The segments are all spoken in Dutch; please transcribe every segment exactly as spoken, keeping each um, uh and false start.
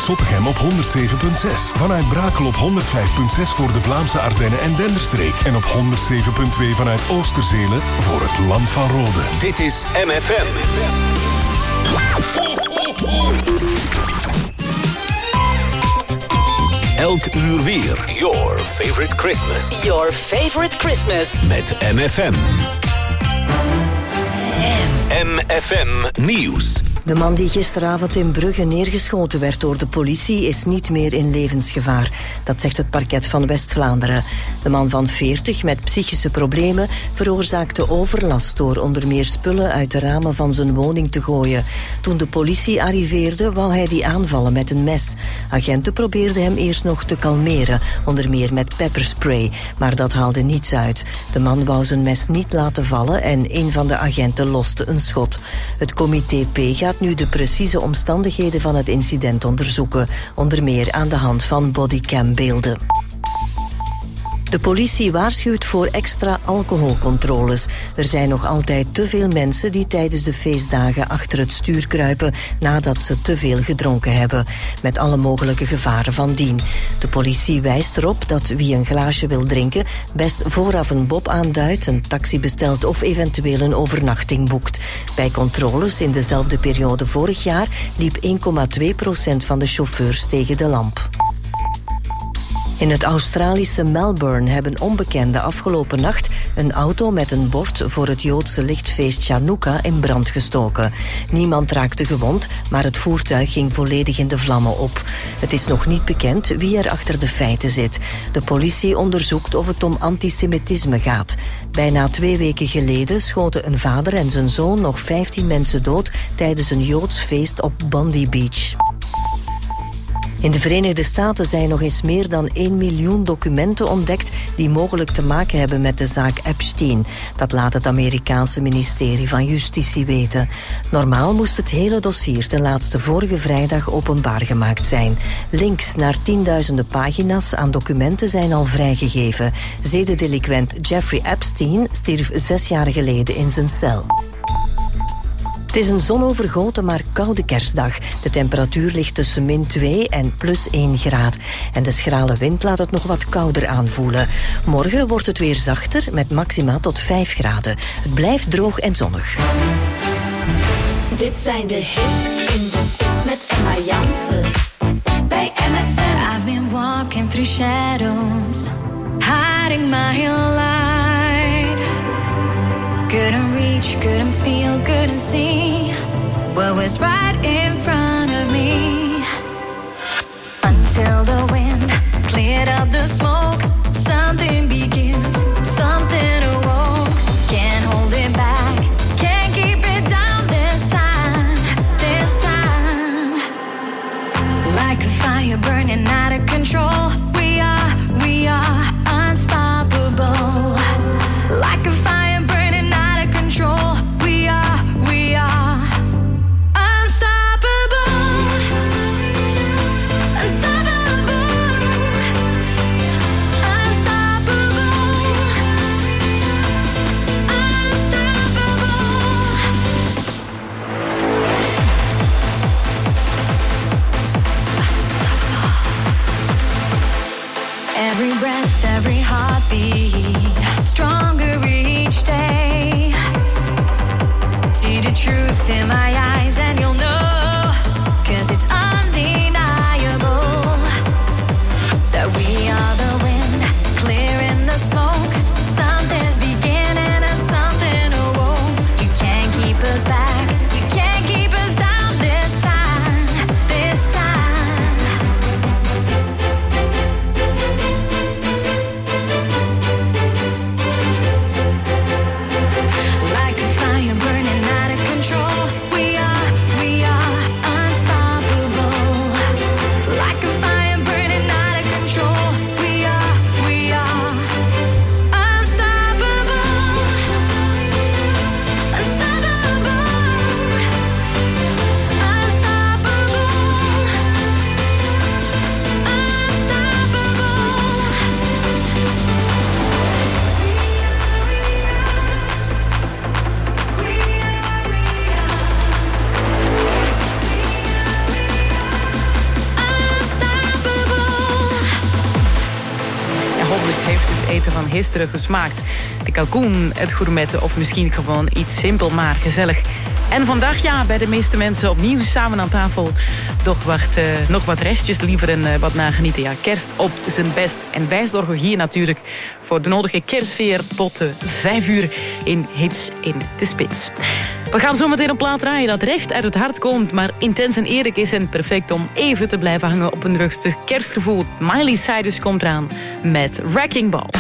vanuit Zottegem op honderd zeven komma zes. Vanuit Brakel op honderd vijf komma zes voor de Vlaamse Ardennen en Denderstreek. En op honderd zeven komma twee vanuit Oosterzelen voor het Land van Rode. Dit is M F M. Elk uur weer. Your favorite Christmas. Your favorite Christmas. Met M F M. M F M Nieuws. De man die gisteravond in Brugge neergeschoten werd door de politie is niet meer in levensgevaar. Dat zegt het parket van West-Vlaanderen. De man van veertig met psychische problemen veroorzaakte overlast door onder meer spullen uit de ramen van zijn woning te gooien. Toen de politie arriveerde, wou hij die aanvallen met een mes. Agenten probeerden hem eerst nog te kalmeren, onder meer met pepperspray, maar dat haalde niets uit. De man wou zijn mes niet laten vallen en een van de agenten loste een schot. Het comité P gaat nu de precieze omstandigheden van het incident onderzoeken, onder meer aan de hand van bodycambeelden. De politie waarschuwt voor extra alcoholcontroles. Er zijn nog altijd te veel mensen die tijdens de feestdagen achter het stuur kruipen nadat ze te veel gedronken hebben, met alle mogelijke gevaren van dien. De politie wijst erop dat wie een glaasje wil drinken best vooraf een bob aanduidt, een taxi bestelt of eventueel een overnachting boekt. Bij controles in dezelfde periode vorig jaar liep één komma twee procent van de chauffeurs tegen de lamp. In het Australische Melbourne hebben onbekenden afgelopen nacht een auto met een bord voor het Joodse lichtfeest Chanukka in brand gestoken. Niemand raakte gewond, maar het voertuig ging volledig in de vlammen op. Het is nog niet bekend wie er achter de feiten zit. De politie onderzoekt of het om antisemitisme gaat. Bijna twee weken geleden schoten een vader en zijn zoon nog vijftien mensen dood tijdens een Joods feest op Bondi Beach. In de Verenigde Staten zijn nog eens meer dan één miljoen documenten ontdekt die mogelijk te maken hebben met de zaak Epstein. Dat laat het Amerikaanse ministerie van Justitie weten. Normaal moest het hele dossier ten laatste vorige vrijdag openbaar gemaakt zijn. Links naar tienduizenden pagina's aan documenten zijn al vrijgegeven. Zedendelinquent Jeffrey Epstein stierf zes jaar geleden in zijn cel. Het is een zonovergoten maar koude kerstdag. De temperatuur ligt tussen min twee en plus één graad. En de schrale wind laat het nog wat kouder aanvoelen. Morgen wordt het weer zachter met maxima tot vijf graden. Het blijft droog en zonnig. Dit zijn de hits in de spits met Emma Janssens. Bij M F M. I've been walking through shadows, hiding my light. Couldn't reach, couldn't feel, couldn't see what was right in front of me. Until the wind cleared up the smoke, something begins, something awoke. Can't hold it back, can't keep it down this time, this time. Like a fire burning out of control, we are, we are unstoppable. Like a fire control, we are, we are unstoppable, unstoppable, unstoppable, unstoppable. Every breath, every heartbeat, stronger each day. See the truth in my eyes and you'll know, 'cause it's undeniable that we are the wind, clearing the smoke. Something's beginning and something awoke. You can't keep us back, you can't keep us down this time, this time. Like a fire burning out of control, we are eten van gisteren gesmaakt? De kalkoen, het gourmetten of misschien gewoon iets simpel maar gezellig? En vandaag, ja, bij de meeste mensen opnieuw samen aan tafel. Doch wacht, uh, nog wat restjes, liever en uh, wat nagenieten. Ja, kerst op zijn best. En wij zorgen hier natuurlijk voor de nodige kerstsfeer tot uh, vijf uur in Hits in de Spits. We gaan zo meteen een plaat draaien dat recht uit het hart komt, maar intens en eerlijk is en perfect om even te blijven hangen op een rustig kerstgevoel. Miley Cyrus komt eraan met Wrecking Ball.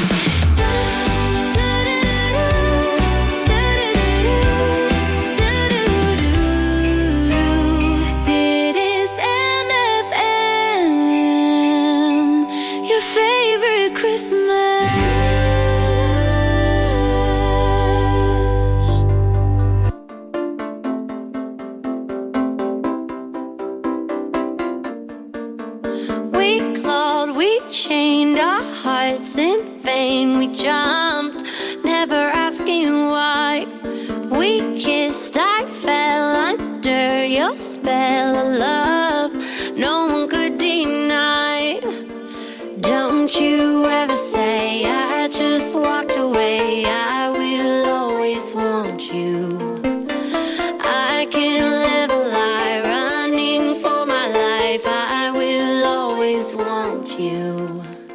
Chained our hearts in vain. We jumped, never asking why. We kissed, I fell under your spell of love. No one could deny. Don't you ever say I just walked away. I will always want you. I can't live a lie running for my life. I will always want you.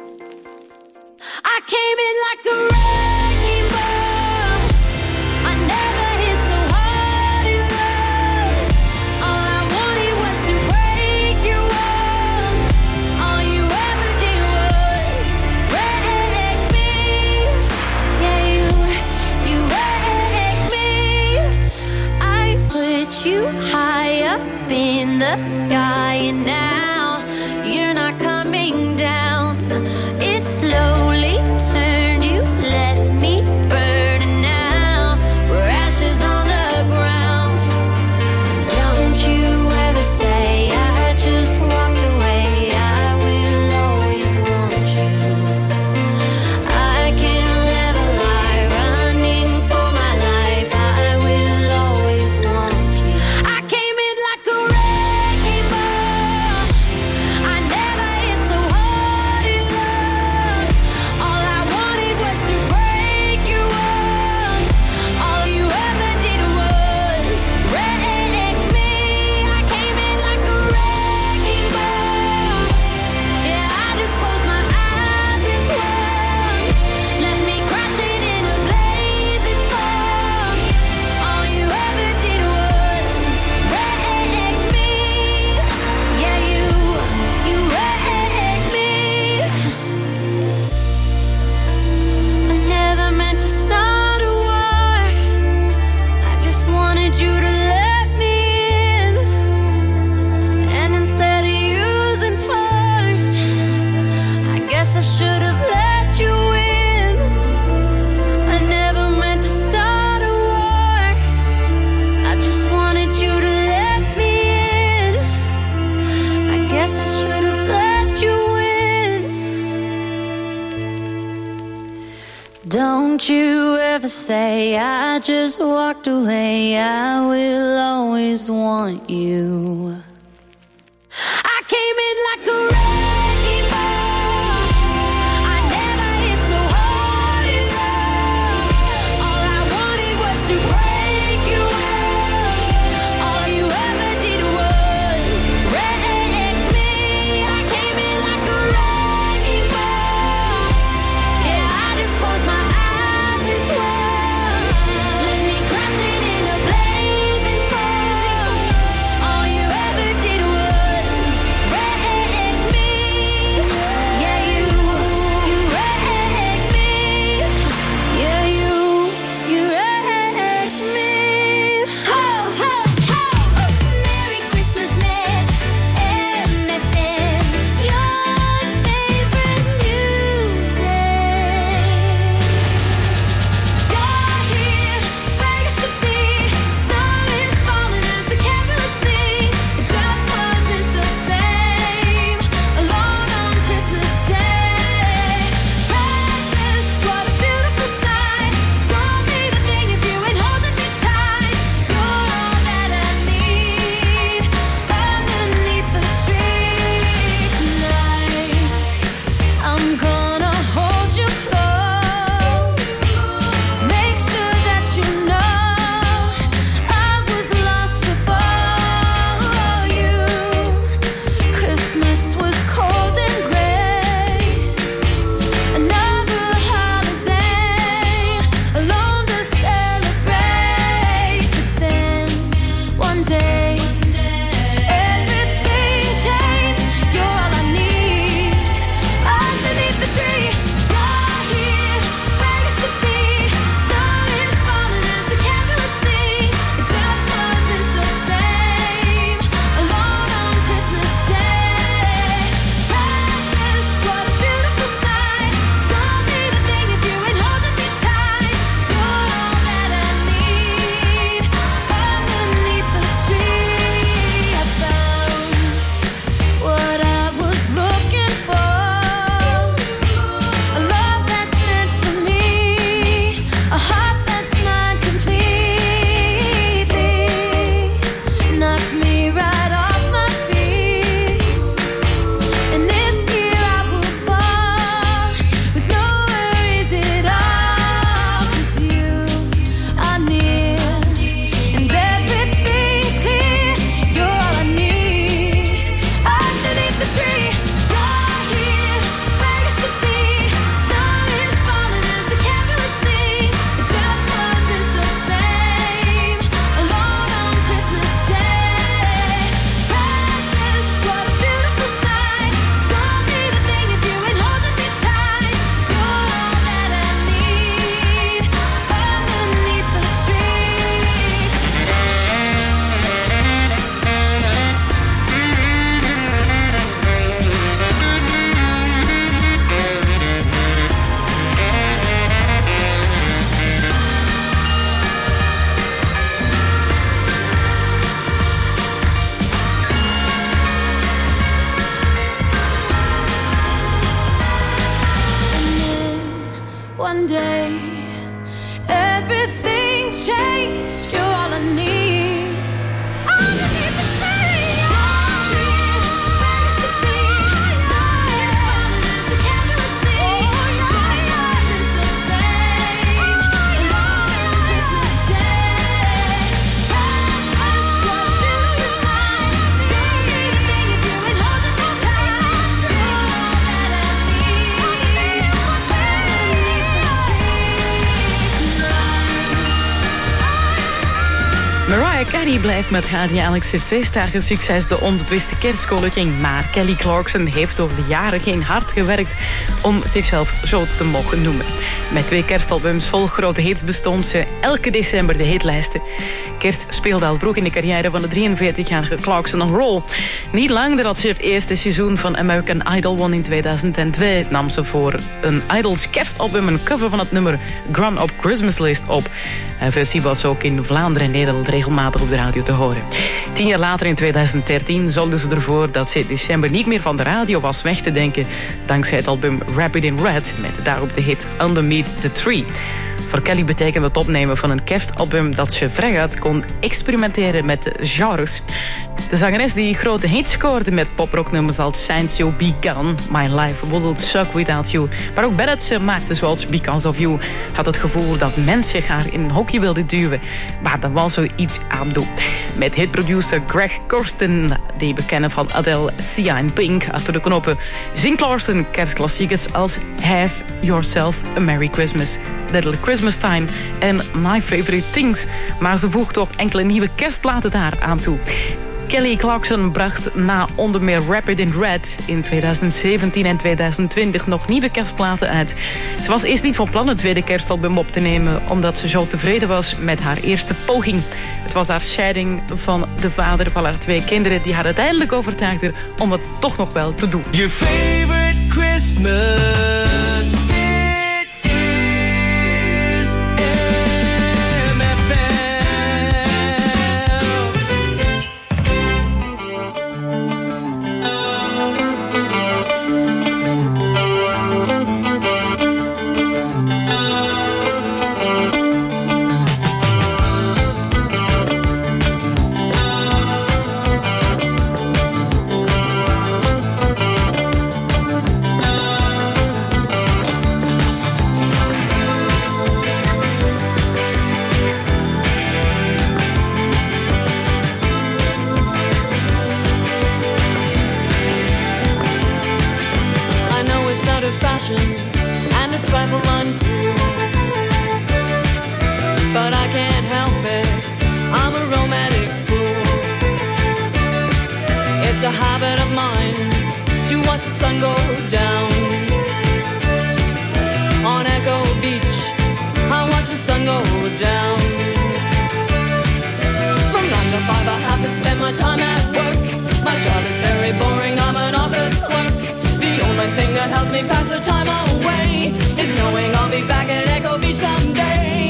I came in like a wrecking ball. I never hit so hard in love. All I wanted was to break your walls. All you ever did was wreck me. Yeah, you, you wrecked me. I put you high up in the sky, and now you're not coming down. It's slowly turned, you let me burn, and now we're ashes on the ground. Don't you ever say I just walked away. I will always want you. I can't live a lie running for my life. I will always want you. I came in like a wrecking ball. I never hit so hard in love. All I wanted was to break your walls. All you ever did was wreck me. I came in like a wrecking ball. Yeah, I just closed my eyes and swung. Let me crash it in a blazing fall. All you ever did was wreck me. Yeah, you, you wrecked me. I never meant to start a war. I just wanted you to let me in. And instead of using force, I guess I should have let you in. I never meant to start a war. I just wanted you to let me in. I guess I should have let you in. Don't you ever say I just walked away. I will always want you. I came in like a wrecking ball. I never hit so hard in love. All I wanted was to break your walls. All you ever did was wreck me. I came in like a wrecking ball. Yeah, I just closed my eyes and swung. Let me crash it in a blazing fall. All you ever one day everything changed. You're all I need. Underneath the tree. Mariah Carey blijft met haar jaarlijkse feestdagen succes de onbetwiste kerstkoningin. Maar Kelly Clarkson heeft over de jaren geen hard gewerkt om zichzelf zo te mogen noemen. Met twee kerstalbums vol grote hits bestond ze elke december de hitlijsten. Kerst speelde al vroeg in de carrière van de drieënveertigjarige Clarkson een rol. Niet lang nadat ze het eerste seizoen van American Idol won in tweeduizend twee... nam ze voor een Idols kerstalbum een cover van het nummer Grown Up Christmas List op. Haar versie was ook in Vlaanderen en Nederland regelmatig op de radio te horen. Tien jaar later, in tweeduizend dertien, zorgde ze ervoor dat ze in december niet meer van de radio was weg te denken, dankzij het album Rapid in Red met daarop de hit Underneath the Tree. Voor Kelly betekent het opnemen van een kerstalbum dat ze vrijuit kon experimenteren met genres. De zangeres die grote hits scoorde met poprocknummers als Since You Began, My Life Wouldn't Suck Without You, maar ook ballads maakte zoals Because of You, had het gevoel dat mensen haar in een hokje wilden duwen, maar daar was zoiets aan doen. Met hitproducer Greg Kurstin, die we kennen van Adele, Sia en Pink, achter de knoppen, zingt Clarkson kerstklassiekers als Have Yourself a Merry Christmas, Little Christmas Time en My Favorite Things. Maar ze voegt toch enkele nieuwe kerstplaten daar aan toe. Kelly Clarkson bracht na onder meer Rapid in Red in tweeduizend zeventien en tweeduizend twintig nog nieuwe kerstplaten uit. Ze was eerst niet van plan het tweede kerstalbum op te nemen, omdat ze zo tevreden was met haar eerste poging. Het was haar scheiding van de vader van haar twee kinderen die haar uiteindelijk overtuigde om het toch nog wel te doen. Your favorite Christmas. And a trifle uncool, but I can't help it, I'm a romantic fool. It's a habit of mine to watch the sun go down. On Echo Beach, I watch the sun go down. From nine to five I have to spend my time at work. My job is very boring, I'm an office clerk. The only thing that helps me pass the time away is knowing I'll be back at Echo Beach someday.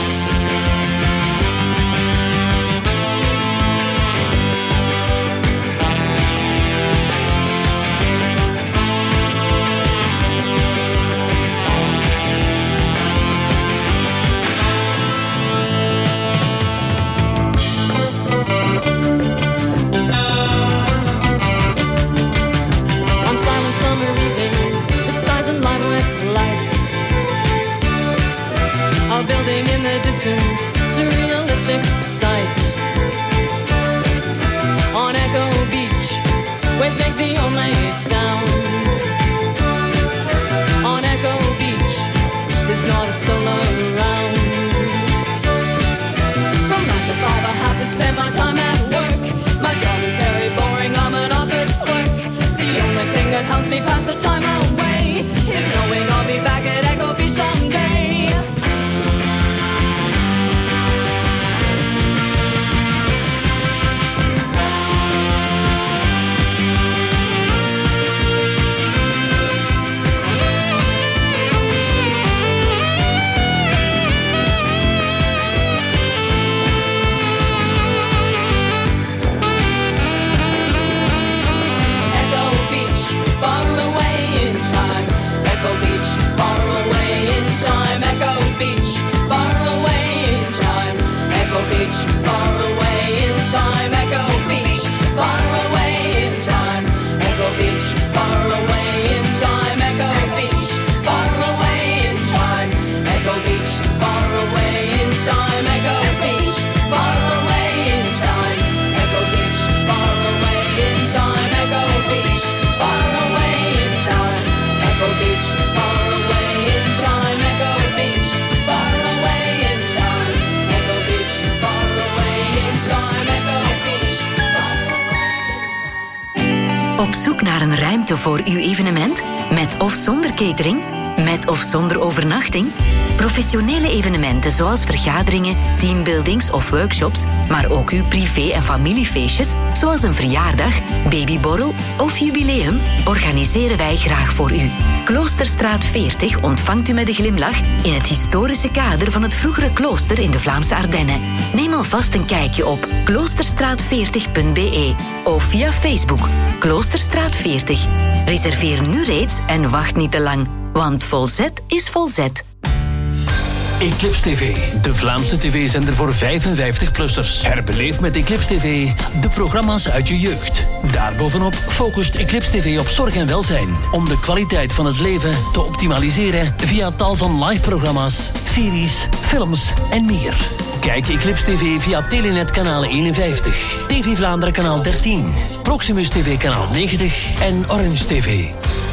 Building in the distance, surrealistic sight. On Echo Beach, waves make the only sound. On Echo Beach, there's not a soul around. From nine to five I have to spend my time at work. My job is very boring, I'm an office clerk. The only thing that helps me pass the time away is knowing I'll be back at Echo Beach someday. Far Op zoek naar een ruimte voor uw evenement? Met of zonder catering? Met of zonder overnachting? Professionele evenementen zoals vergaderingen, teambuildings of workshops, maar ook uw privé- en familiefeestjes, zoals een verjaardag, babyborrel of jubileum, organiseren wij graag voor u. Kloosterstraat veertig ontvangt u met een glimlach in het historische kader van het vroegere klooster in de Vlaamse Ardennen. Neem alvast een kijkje op kloosterstraat veertig punt b e of via Facebook Kloosterstraat veertig. Reserveer nu reeds en wacht niet te lang, want volzet is volzet. Eclipse T V, de Vlaamse tv-zender voor vijfenvijftig-plussers. Herbeleef met Eclipse T V de programma's uit je jeugd. Daarbovenop focust Eclipse T V op zorg en welzijn, om de kwaliteit van het leven te optimaliseren via tal van live-programma's, series, films en meer. Kijk Eclipse T V via Telenet kanaal eenenvijftig, T V Vlaanderen kanaal dertien, Proximus T V kanaal negentig en Orange T V.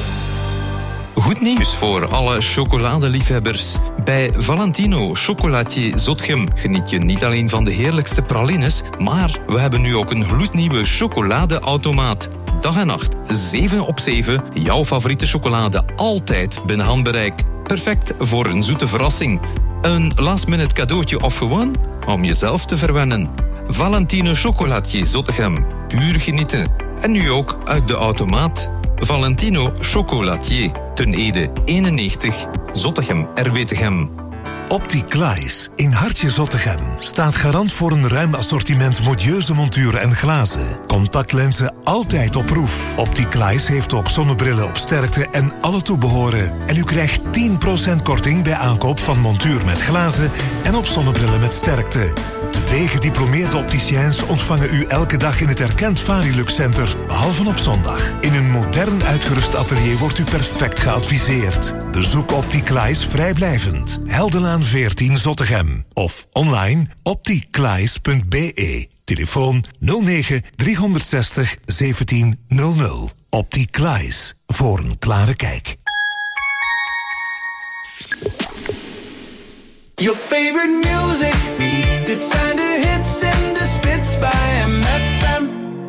Goed nieuws voor alle chocoladeliefhebbers. Bij Valentino Chocolatier Zotgem geniet je niet alleen van de heerlijkste pralines, maar we hebben nu ook een gloednieuwe chocoladeautomaat. Dag en nacht, zeven op zeven, jouw favoriete chocolade altijd binnen handbereik. Perfect voor een zoete verrassing. Een last-minute cadeautje of gewoon om jezelf te verwennen. Valentino Chocolatier Zottegem, puur genieten. En nu ook uit de automaat. Valentino Chocolatier, Ten Ede eenennegentig, Zottegem, R W Tegem. Opticlies in Hartje Zottegem staat garant voor een ruim assortiment modieuze monturen en glazen. Contactlenzen altijd op proef. Opticlies heeft ook zonnebrillen op sterkte en alle toebehoren. En u krijgt tien procent korting bij aankoop van montuur met glazen en op zonnebrillen met sterkte. Twee gediplomeerde opticiens ontvangen u elke dag in het erkend Varilux Center, behalve op zondag. In een modern uitgerust atelier wordt u perfect geadviseerd. Bezoek Opticlies vrijblijvend. Heldenlaan veertien Zottegem. Of online opticlies punt b e. Telefoon nul negen driehonderdzestig zeventien nul nul. Opticlies, voor een klare kijk. Your favorite music, dit zijn de hits en de spits bij M F M.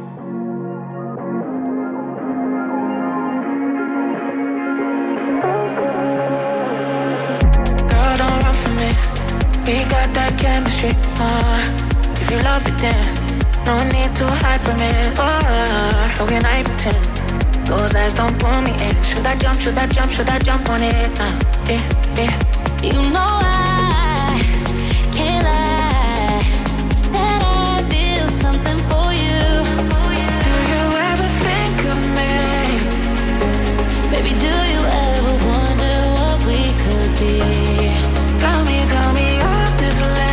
Girl, don't run from me, we got that chemistry, uh, if you love it then, no need to hide from it, uh, how can I pretend, those eyes don't pull me in, should I jump, should I jump, should I jump on it, uh, eh, eh. You know I can't lie that I feel something for you. Do you ever think of me? Baby, do you ever wonder what we could be? Tell me, tell me honestly.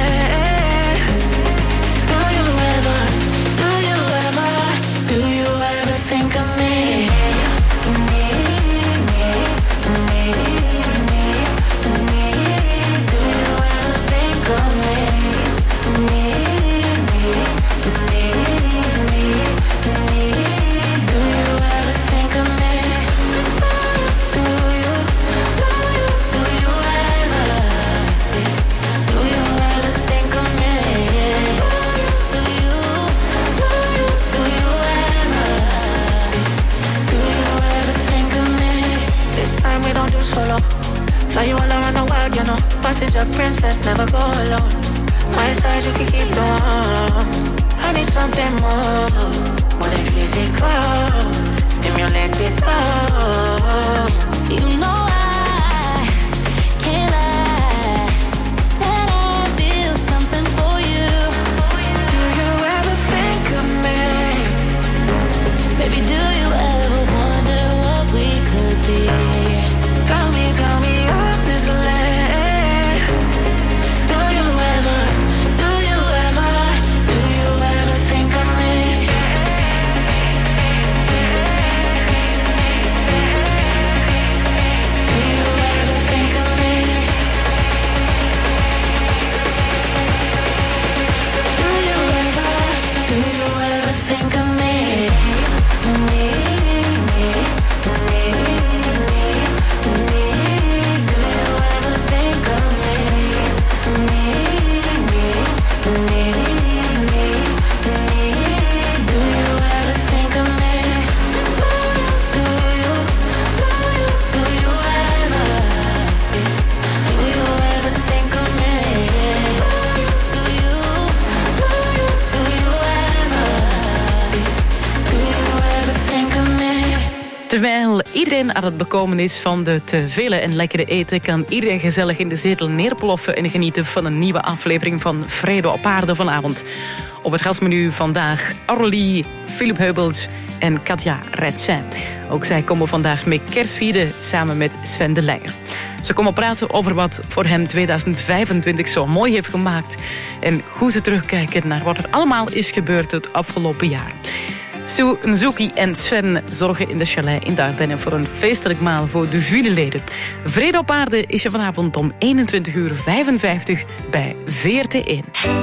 Do you ever, do you ever, do you ever think of me? Me, me, me, me, me. Do you ever think of me? Me, me, me, me, me. Do you ever think of me? Do you, do you, do you ever? Do you ever think of me? Do you, do you, do you ever? Do you ever think of me? This time we don't do solo. Fly you all around the world, you know. Passenger princess, never go alone. My side you can keep the warm. I need something more, more than physical. Stimulate it all. You know I can't lie that I feel something for you. Do you ever think of me? Baby, do you ever wonder what we could be? Tell me, tell me honestly. Do you ever, do you ever, do you ever think of me? Terwijl iedereen aan het bekomen is van de te vele en lekkere eten, kan iedereen gezellig in de zetel neerploffen en genieten van een nieuwe aflevering van Vrede op Aarde vanavond. Op het gastmenu vandaag Aurélie, Philip Heubels en Katja Retsin. Ook zij komen vandaag met kerstvieren samen met Sven de Leijer. Ze komen praten over wat voor hem tweeduizend vijfentwintig zo mooi heeft gemaakt en hoe ze terugkijken naar wat er allemaal is gebeurd het afgelopen jaar. Sue, Nzuki en Sven zorgen in de chalet in de Ardennen voor een feestelijk maal voor de juryleden. Vrede op Aarde is er vanavond om eenentwintig uur vijfenvijftig bij V R T één.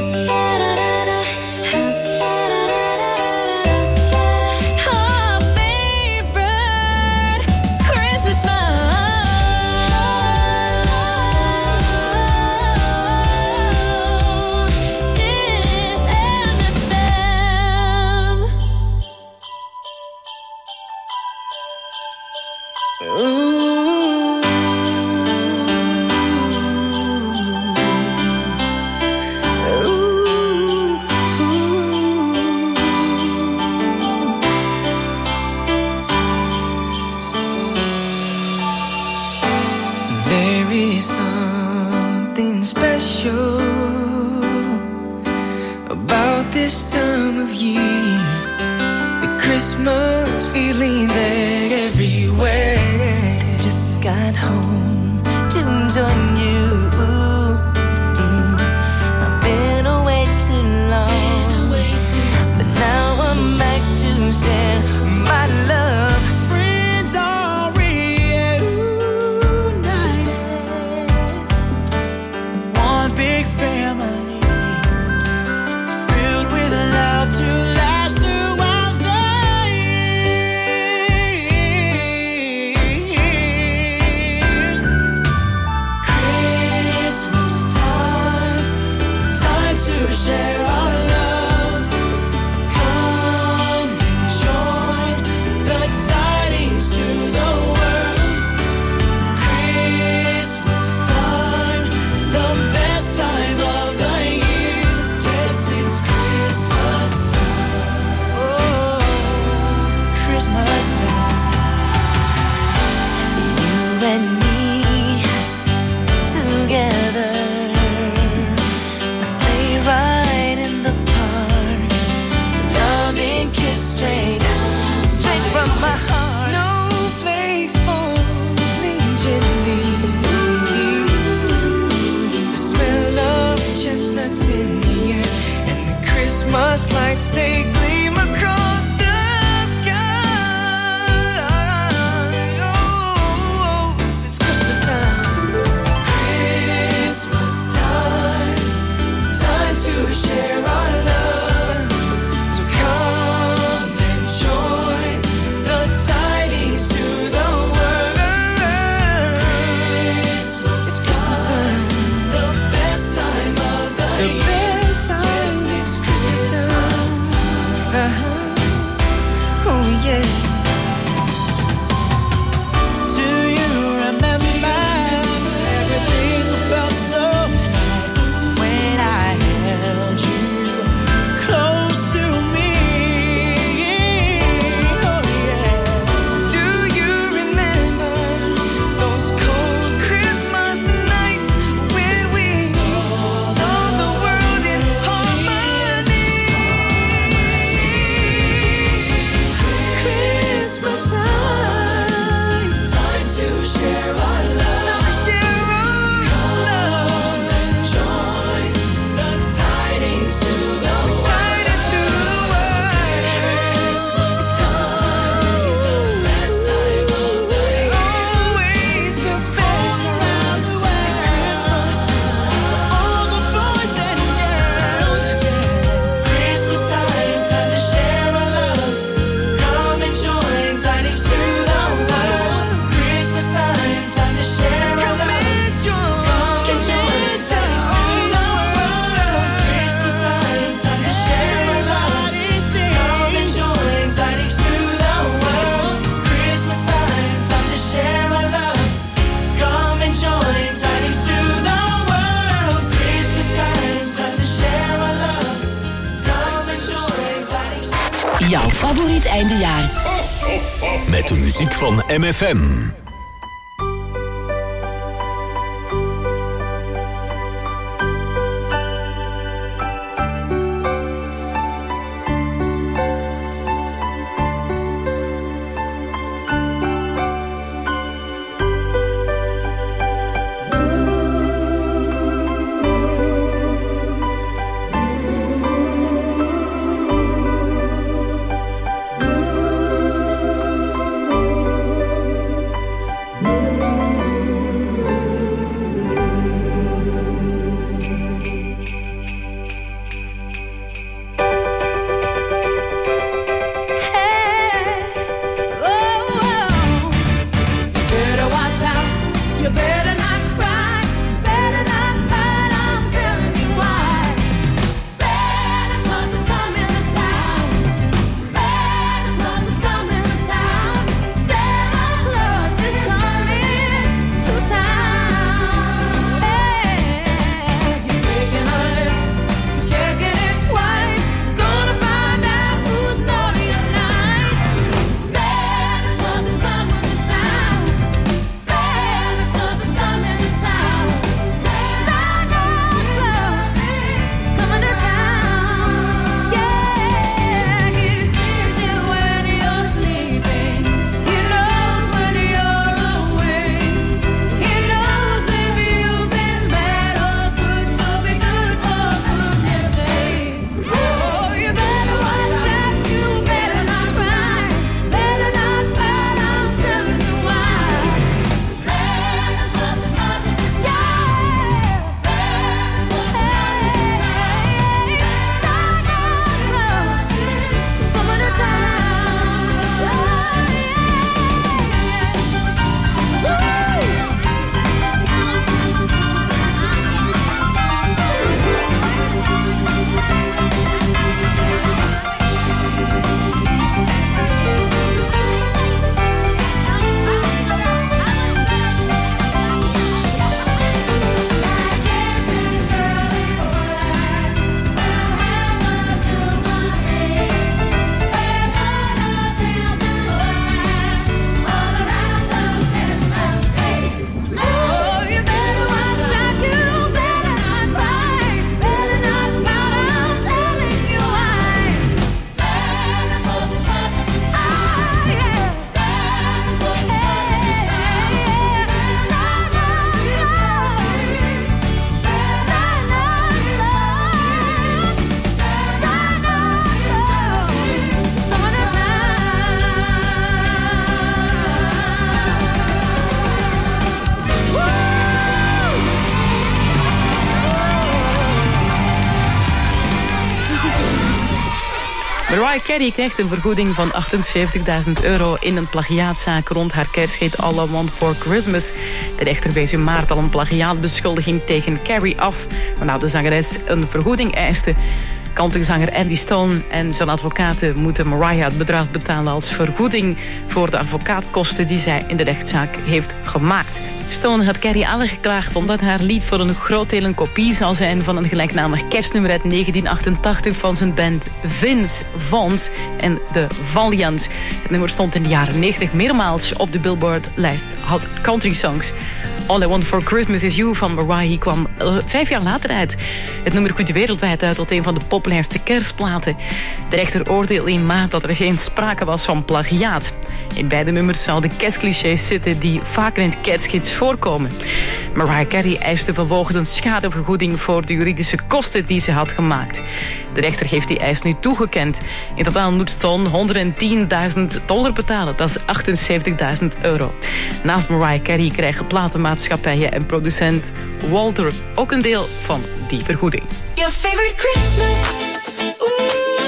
Christmas feelings everywhere. Just got home to join you. Mm. I've been away too long, but now I'm back to share my love. Friends are reunited, one big family filled with love to last through. Christmas lights, they gleam across the sky. Oh, it's Christmas time. Christmas time, time to share our love. So come and join the tidings to the world. Christmas, it's Christmas time, the best time of the, the year. Uh-huh. Oh yeah. Do you remember everything felt so right when I held you close to me? Oh yeah. Do you remember those cold Christmas nights when we saw the world in harmony? Christmas time, time to share our love. Time to share our Come love. And join the tidings to the world. Tidings to the world. Christmas, it's Christmas time, the best time of the year. Always the best time. It's Christmas time. All the boys and girls. Christmas time, time to share our love. Come and join tidings to the world. Christmas time, time to share our love. Come and join tidings to the world. Christmas time, time to share our love. Come and join tidings to the world. Christmas time, time to share our love. Come and join tidings to the world. Christmas time, time to share our love. Time to join tidings to Jouw favoriet eindejaar. Met met de muziek van M F M. Mariah Carey krijgt een vergoeding van achtenzeventigduizend euro in een plagiaatzaak rond haar kersthit All I Want For Christmas. De rechter wees in maart al een plagiaatbeschuldiging tegen Carey af, waarna de zangeres een vergoeding eiste. Countryzanger Andy Stone en zijn advocaten moeten Mariah het bedrag betalen als vergoeding voor de advocaatkosten die zij in de rechtszaak heeft gemaakt. Stone had Carey aangeklaagd omdat haar lied voor een groot deel een kopie zou zijn van een gelijknamig kerstnummer uit negentien achtentachtig van zijn band Vince Vaughn en de Valiants. Het nummer stond in de jaren negentig meermaals op de Billboard-lijst Hot Country Songs. All I Want For Christmas Is You van Mariah kwam uh, vijf jaar later uit. Het nummer groeide wereldwijd uit tot een van de populairste kerstplaten. De rechter oordeelde in maart dat er geen sprake was van plagiaat. In beide nummers zouden kerstclichés zitten die vaker in het kerstgids voorkomen. Mariah Carey eiste vervolgens een schadevergoeding voor de juridische kosten die ze had gemaakt. De rechter heeft die eis nu toegekend. In totaal moet Stone honderdtienduizend dollar betalen. Dat is achtenzeventigduizend euro. Naast Mariah Carey krijgen platenmaatschappijen en producent Walter ook een deel van die vergoeding. Your favorite Christmas. Ooh.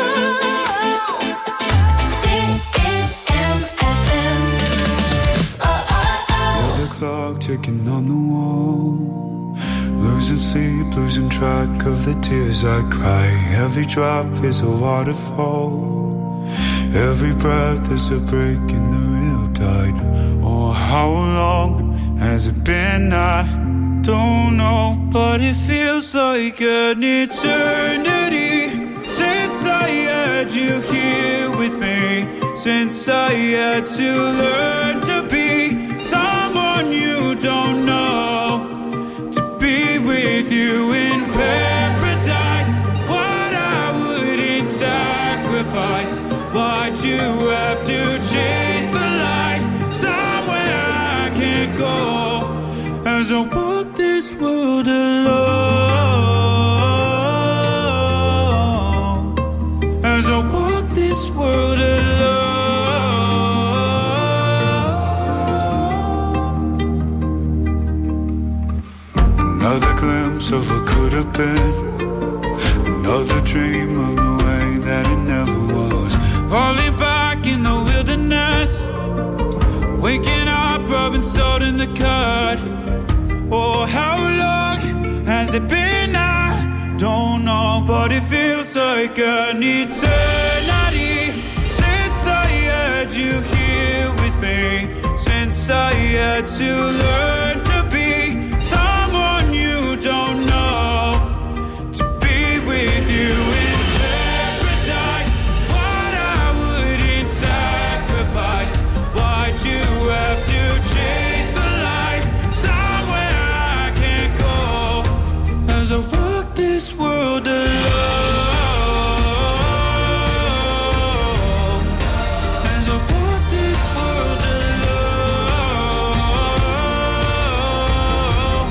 Dit is M F M. Oh, oh, oh. The clock ticking on the wall. Losing sleep, losing track of the tears I cry. Every drop is a waterfall. Every breath is a break in the real tide. Oh, how long has it been? I don't know, but it feels like an eternity since I had you here with me. since I had to learn to be someone you don't know. To be with you in paradise, what I wouldn't sacrifice. Why'd you have to chase the light somewhere I can't go? As I walk this world alone, as I walk this world alone. Another glimpse of what could have been, another dream of the way that it never was. Falling back in the wilderness, waking up, rubbing salt in the cut. Oh, how long has it been? I don't know, but it feels like an eternity since I had you here with me. Since I had to learn to be someone you don't know. To be with you in paradise, what I wouldn't sacrifice. Why'd you have to chase the light somewhere I can't go? As I walk this world alone, as I walk this world alone.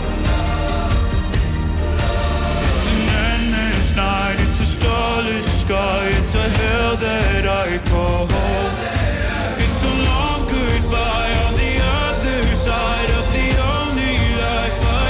It's an endless night, it's a starless sky, it's a hell that I call home. It's a long goodbye on the other side of the only life I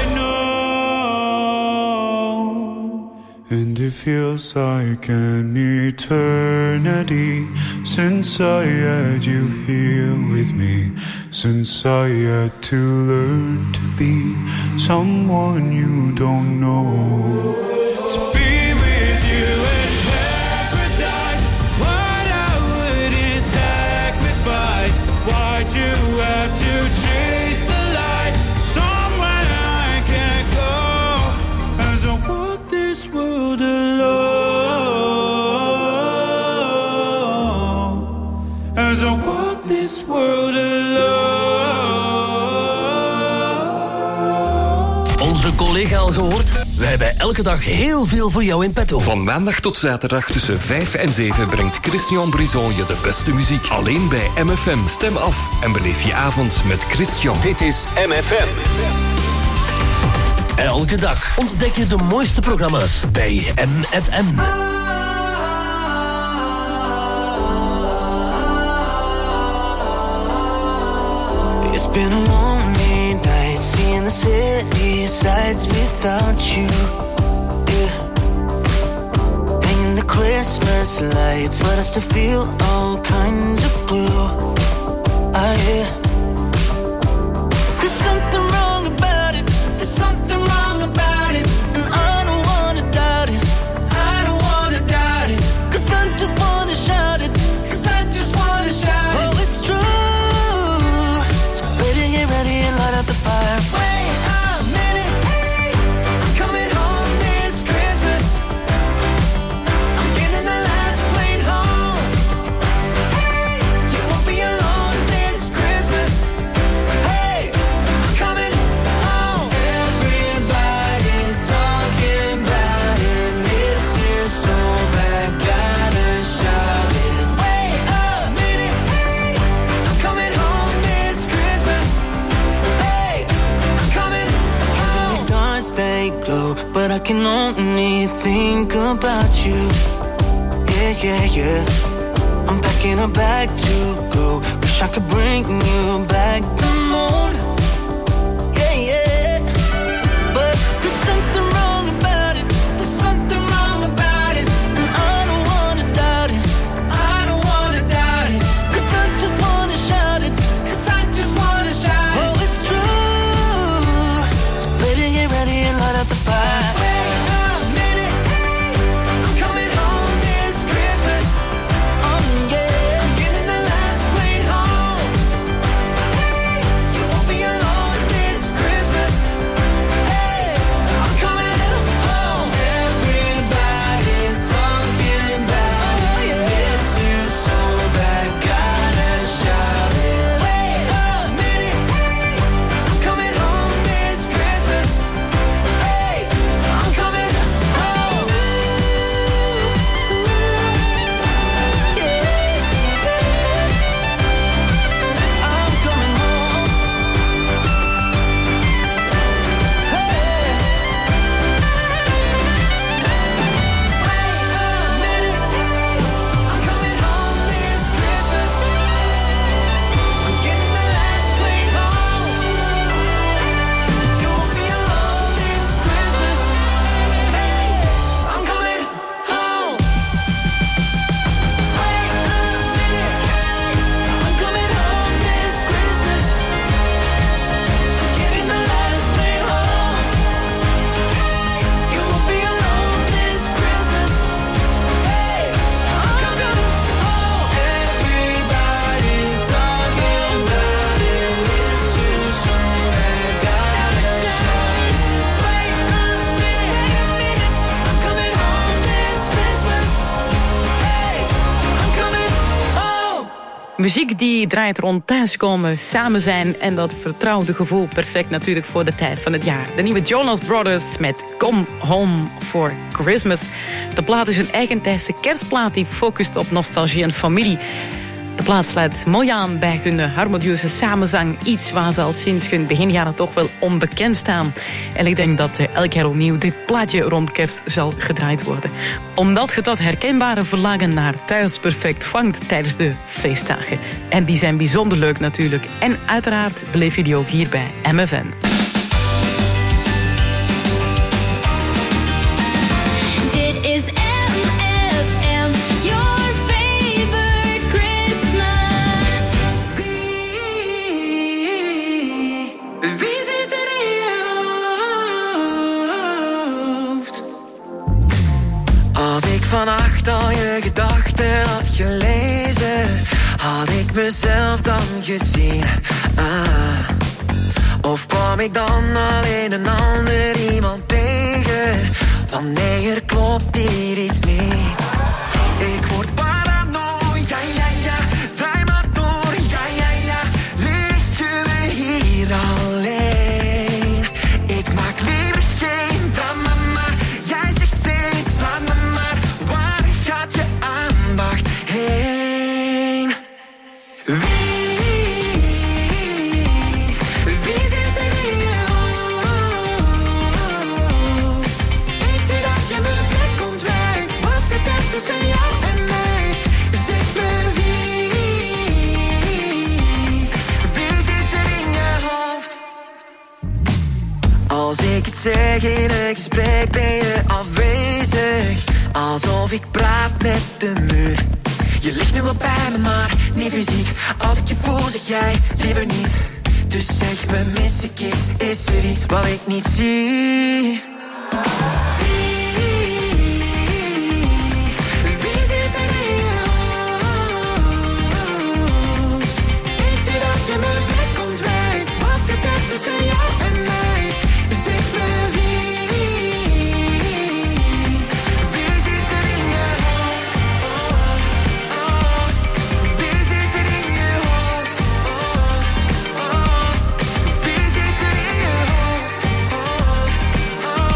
know. And it feels like an eternity since I had you here with me. Since I had to learn to be someone you don't know. To be with you in paradise, what I wouldn't sacrifice. Why'd you have to chase the light somewhere I can't go? As I walk this world alone, as I walk this world alone. Onze collega al gehoord? Wij hebben elke dag heel veel voor jou in petto. Van maandag tot zaterdag tussen vijf en zeven brengt Christian Brison je de beste muziek. Alleen bij M F M. Stem af en beleef je avond met Christian. Dit is M F M. Elke dag ontdek je de mooiste programma's bij M F M. It's been a lonely night, seeing the city sights without you. Yeah. Hanging the Christmas lights, but I still feel all kinds of blue. Ah, yeah. There's something wrong about it. There's something wrong about it, and I don't wanna doubt it. I don't wanna doubt it, 'cause I just wanna shout it. 'Cause I just wanna shout it. Oh, it's true. Get ready and light up the fire. Wait a minute, hey, I'm coming home this Christmas. I'm getting the last plane home. Hey, you won't be alone this Christmas. Hey, I'm coming home. Everybody's talking about it. Miss you so bad, gotta shout it. Wait a minute, hey, I'm coming home this Christmas. Stars they glow, but I can only think about you. Yeah, yeah, yeah. I'm packing a bag to go. Wish I could bring you back the moon. Yeah, yeah. But there's something wrong about it. There's something wrong about it, and I don't wanna doubt it. I don't wanna doubt it, 'cause I just wanna shout it. 'Cause I just wanna shout it. Oh, it's true. So baby, get ready and light up the fire. Wait a minute, hey, I'm coming home this Christmas. Um, yeah, I'm getting the last plane home. Muziek die draait rond thuiskomen, samen zijn en dat vertrouwde gevoel. Perfect natuurlijk voor de tijd van het jaar. De nieuwe Jonas Brothers met Come Home for Christmas. De plaat is een eigentijdse kerstplaat die focust op nostalgie en familie. De plaat sluit mooi aan bij hun harmonieuze samenzang. Iets waar ze al sinds hun beginjaren toch wel onbekend staan. En ik denk dat elk jaar opnieuw dit plaatje rond kerst zal gedraaid worden. Omdat het dat herkenbare verlangen naar thuis perfect vangt tijdens de feestdagen. En die zijn bijzonder leuk natuurlijk. En uiteraard beleef je die ook hier bij M F M. Dit is M F M, your favorite Christmas. Wie zit er in je hoofd? Als ik vannacht al je gedachten had gelezen, had ik mezelf dan gezien. Ah. Of kwam ik dan alleen een ander iemand tegen? Wanneer klopt hier iets niet? Ik word paranoia, ja, ja, ja. Draai maar door, ja, ja, ja. Ligt je me hier alleen? Ik maak liever geen drama. Jij zegt steeds, laat me maar. Waar gaat je aandacht heen? Wie? Wie zit er in je hoofd? Ik zie dat je mijn blik ontwijkt. Wat zit er tussen jou en mij? Zeg me wie? Wie zit er in je hoofd? Als ik het zeg in een gesprek ben je afwezig. Alsof ik praat met de muur. Je ligt nu wel bij me, maar niet fysiek. Als ik je voel, zeg jij liever niet. Dus zeg me, mis ik iets? Is er iets wat ik niet zie? Wie zit er in je hoofd? Ik zie dat je mijn blik ontwijkt. Wat zit er tussen jou en mij? Zeg me wie? Wie zit er in je hoofd? Wie zit er in je hoofd? Wie zit er in je hoofd?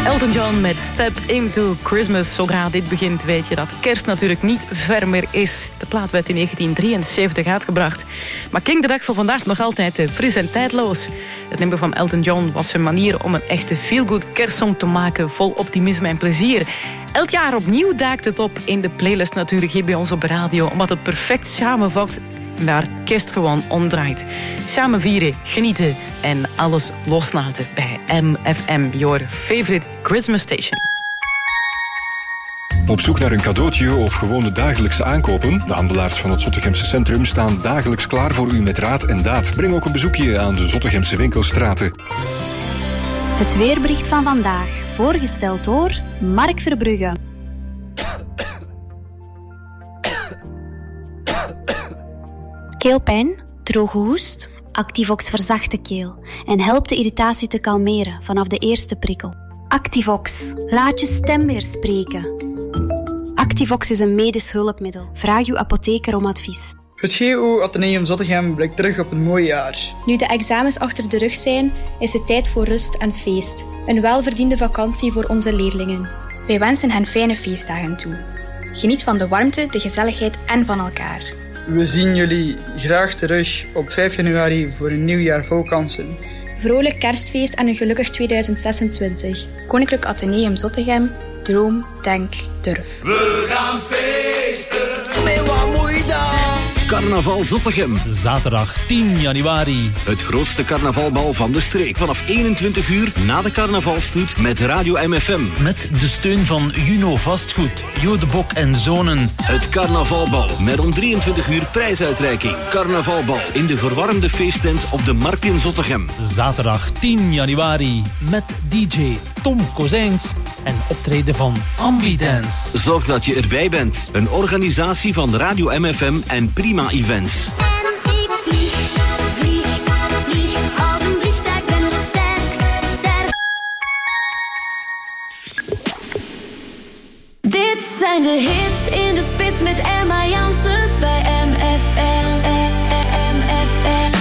Elton John met Step Into Christmas. Zodra dit begint weet je dat kerst natuurlijk niet ver meer is. De plaat werd in negentien drieënzeventig uitgebracht. Maar klinkt de dag van vandaag nog altijd fris en tijdloos. Het nummer van Elton John was zijn manier om een echte feel-good kerstsong te maken, vol optimisme en plezier. Elk jaar opnieuw duikt het op in de playlist natuurlijk hier bij ons op de radio, omdat het perfect samenvat waar kerst gewoon om draait. Samen vieren, genieten en alles loslaten bij M F M, your favorite Christmas station. Op zoek naar een cadeautje of gewoon de dagelijkse aankopen? De handelaars van het Zottegemse Centrum staan dagelijks klaar voor u met raad en daad. Breng ook een bezoekje aan de Zottegemse winkelstraten. Het weerbericht van vandaag, voorgesteld door Mark Verbrugge. Keelpijn, droge hoest. Activox verzacht de keel en helpt de irritatie te kalmeren vanaf de eerste prikkel. Activox, laat je stem weer spreken. Activox is een medisch hulpmiddel. Vraag uw apotheker om advies. Het G O Atheneum Zottegem blikt terug op een mooi jaar. Nu de examens achter de rug zijn, is het tijd voor rust en feest. Een welverdiende vakantie voor onze leerlingen. Wij wensen hen fijne feestdagen toe. Geniet van de warmte, de gezelligheid en van elkaar. We zien jullie graag terug op vijf januari voor een nieuw jaar vol kansen. Vrolijk kerstfeest en een gelukkig tweeduizend zesentwintig. Koninklijk Atheneum Zottegem, droom, denk, durf. We gaan feesten met wat moeite. Carnaval Zottegem. Zaterdag tien januari. Het grootste carnavalbal van de streek. Vanaf eenentwintig uur na de carnavalstoet met Radio M F M. Met de steun van Juno Vastgoed, Jo de Bok en Zonen. Het carnavalbal met om drieëntwintig uur prijsuitreiking. Carnavalbal in de verwarmde feesttent op de Markt in Zottegem. Zaterdag tien januari met D J Tom Kozijns en optreden van Ambidance. Zorg dat je erbij bent. Een organisatie van Radio M F M en Prima Events. En ik vlieg, vlieg, vlieg als een vliegtuig, ben zo sterk, sterk. Dit zijn de hits in de spits met Emma Janssens bij M F M. M F M.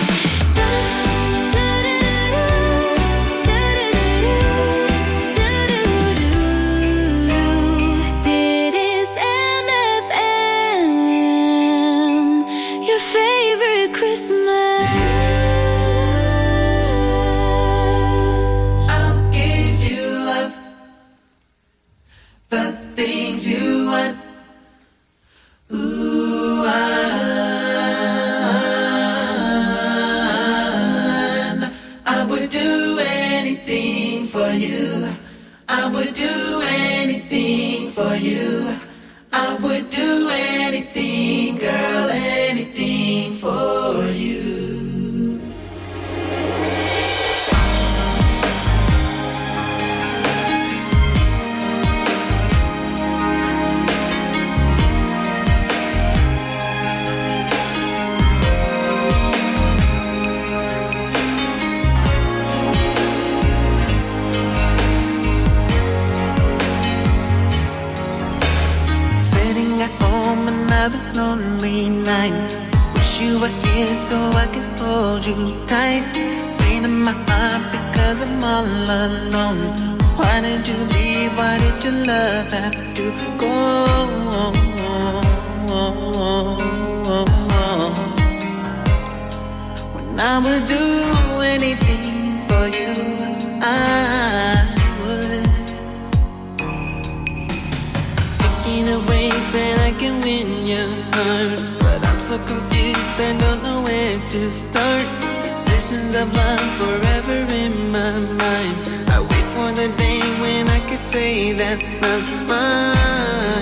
Dit is M F M, your favorite Christmas. I'll give you love, the things you want. Ooh, I, I would do anything for you. I would do anything for you. I would do anything, girl, anything for you. Sitting at home another lonely night. Wish you were here so I could hold you tight. Pain in my heart because I'm all alone. Why did you leave? Why did your love have to go? When I would do anything for you, I would. Thinking of ways that I can win your heart, but I'm so confused and don't know where to start. Visions of love forever in my mind. I wait for the day when I could say that love's mine.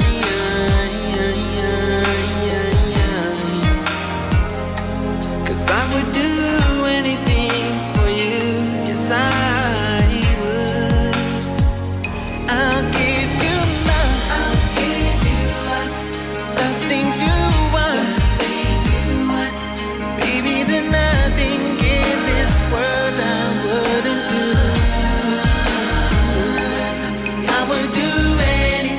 'Cause I would do anything for you, yes I would. I'll give you love, I'll give you love, the things you want, the things you want. Baby, there's nothing in this world I wouldn't do. So I would do anything.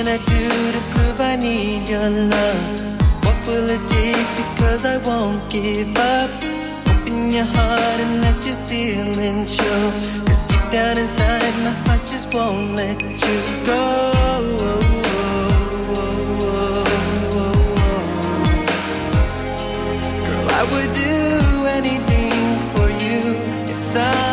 can I do to prove I need your love? What will it take? Because I won't give up. Open your heart and let your feelings show. Cause deep down inside my heart just won't let you go. Girl, I would do anything for you. Yes, I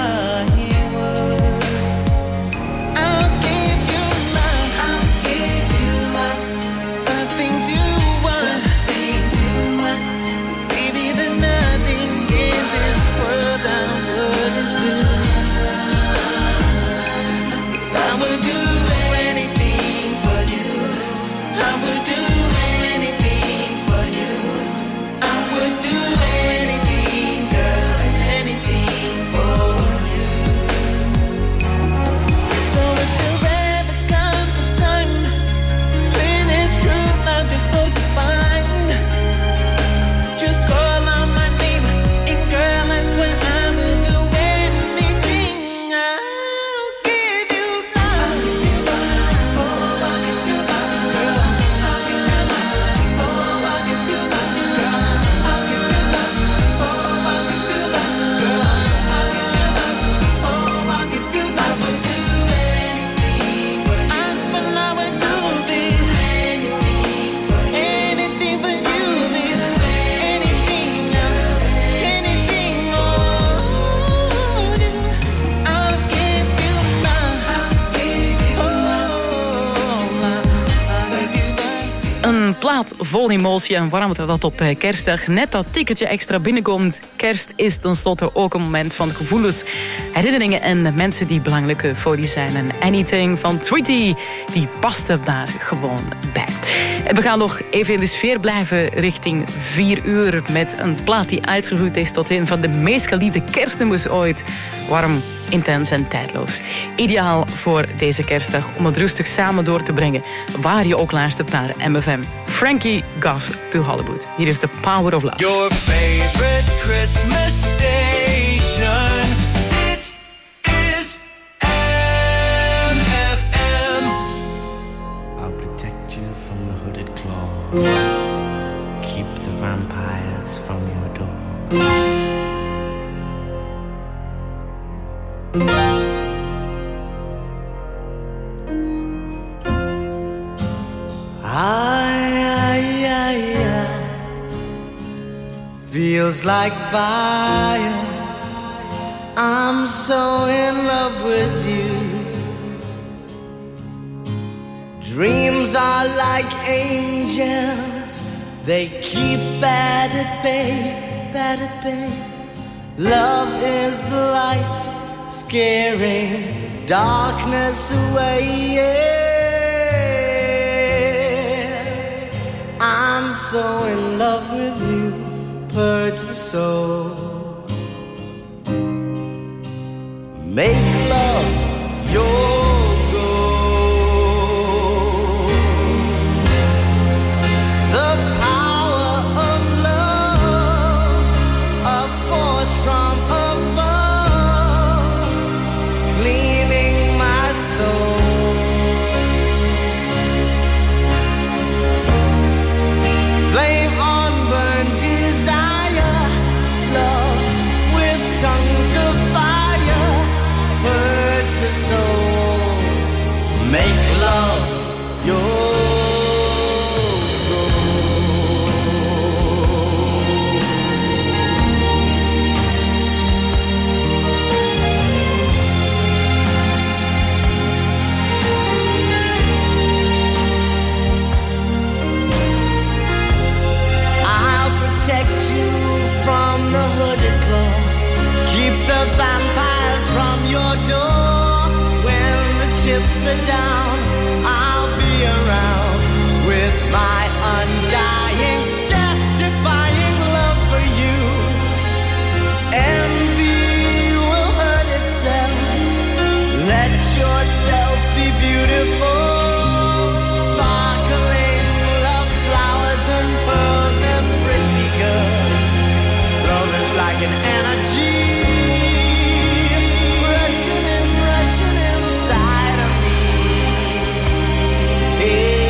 vol emotie en warmte dat op kerstdag net dat ticketje extra binnenkomt. Kerst is tenslotte ook een moment van gevoelens, herinneringen en mensen die belangrijk voor die zijn. En Anything van Tweety, die past er daar gewoon bij. En we gaan nog even in de sfeer blijven richting vier uur met een plaat die uitgegroeid is tot een van de meest geliefde kerstnummers ooit. Warm, intens en tijdloos. Ideaal voor deze kerstdag om het rustig samen door te brengen, waar je ook luistert naar M F M. Frankie Goes to Hollywood. Hier is The Power of Love. Your favorite Christmas station. Dit is M F M. I'll protect you from the hooded claw. Keep the vampires from your door. I, I, I, I feels like fire. I'm so in love with you. Dreams are like angels. They keep bad at bay, bad at bay. Love is the light, scaring darkness away. Yeah. I'm so in love with you, purge the soul. Make love your goal. The power of love, a force from above, cleaning my soul. Flame on burn desire, love with tongues of fire, purge the soul, make love your protect you from the hooded claw. Keep the vampires from your door. When the chips are down, I'll be around with my undying, death-defying love for you. Envy will hurt itself. Let yourself be beautiful. Sparkling love flowers and pearls and pretty girls. Love is like an energy rushing and rushing inside of me. Yeah.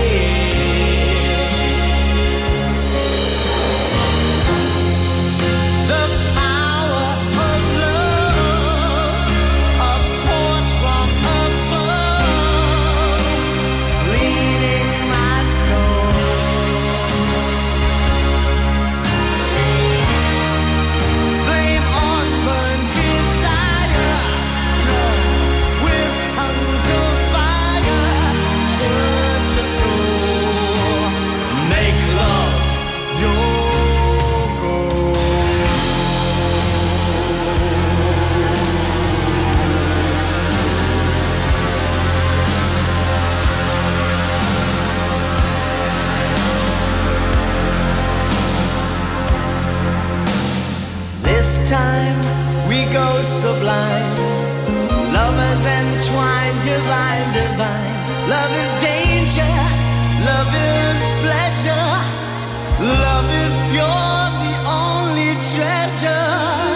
divine, divine. Love is danger, love is pleasure, love is pure, the only treasure.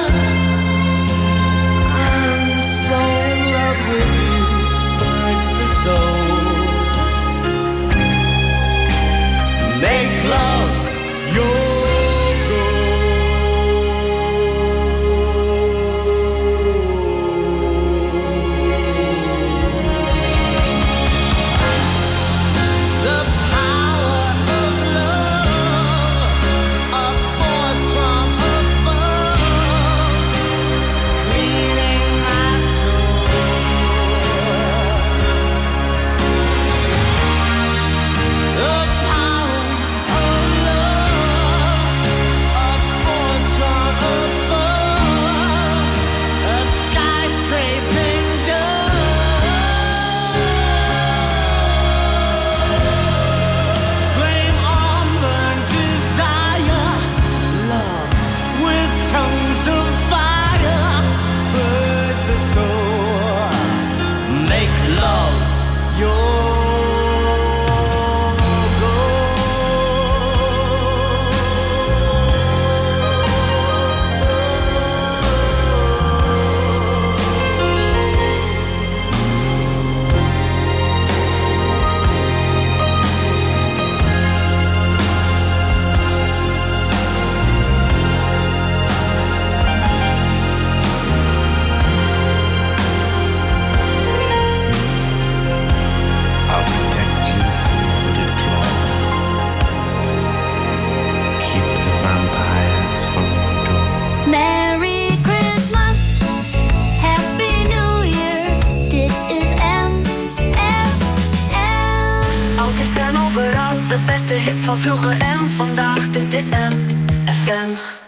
I'm so in love with you, burns the soul. Make love your Van vroeger en vandaag, dit is M F M.